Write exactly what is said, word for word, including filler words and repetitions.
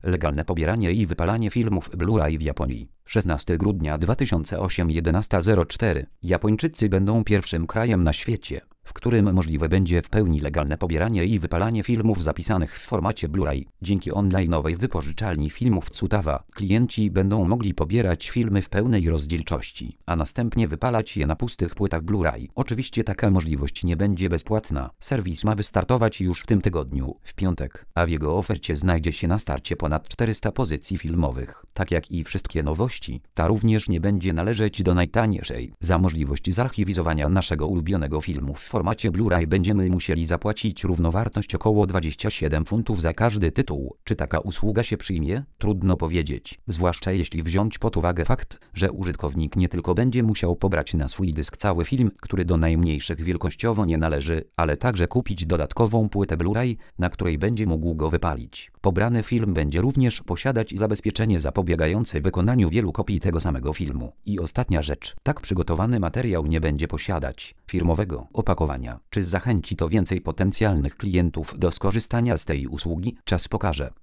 Legalne pobieranie i wypalanie filmów Blu-ray w Japonii. szesnastego grudnia dwa tysiące ósmego jedenasta zero cztery. Japończycy będą pierwszym krajem na świecie, w którym możliwe będzie w pełni legalne pobieranie i wypalanie filmów zapisanych w formacie Blu-ray. Dzięki online'owej wypożyczalni filmów Tsutawa klienci będą mogli pobierać filmy w pełnej rozdzielczości, a następnie wypalać je na pustych płytach Blu-ray. Oczywiście taka możliwość nie będzie bezpłatna. Serwis ma wystartować już w tym tygodniu, w piątek, a w jego ofercie znajdzie się na starcie ponad czterysta pozycji filmowych. Tak jak i wszystkie nowości, ta również nie będzie należeć do najtaniejszej. Za możliwość zarchiwizowania naszego ulubionego filmu w formacie Blu-ray będziemy musieli zapłacić równowartość około dwadzieścia siedem funtów za każdy tytuł. Czy taka usługa się przyjmie? Trudno powiedzieć, zwłaszcza jeśli wziąć pod uwagę fakt, że użytkownik nie tylko będzie musiał pobrać na swój dysk cały film, który do najmniejszych wielkościowo nie należy, ale także kupić dodatkową płytę Blu-ray, na której będzie mógł go wypalić. Pobrany film będzie również posiadać zabezpieczenie zapobiegające wykonaniu wielu kopii tego samego filmu. I ostatnia rzecz, tak przygotowany materiał nie będzie posiadać firmowego opakowania. Czy zachęci to więcej potencjalnych klientów do skorzystania z tej usługi? Czas pokaże.